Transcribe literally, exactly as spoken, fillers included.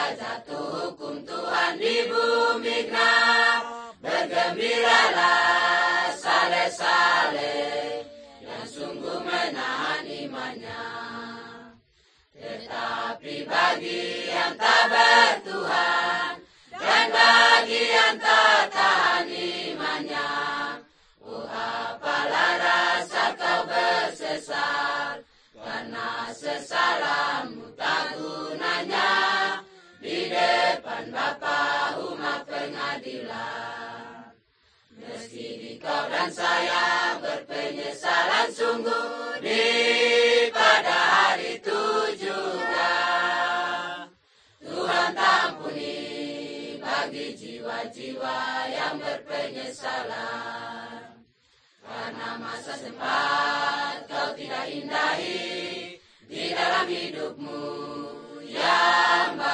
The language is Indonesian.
jatuh hukum Tuhan di bumi genap. Bergembiralah saleh-saleh yang sungguh menahan imannya. Tetapi bagi yang tak bertuhan dan bagi yang tak tahan imannya, oh apalah rasa kau bersesat, karena sesalamu tak gunanya di depan Bapa umat pengadilan. Meski kau dan saya berpenyesalan sungguh di pada hari itu juga, Tuhan tak ampuni bagi jiwa-jiwa yang berpenyesalan. Karena masa sempat kau tidak indahi di dalam hidupmu yang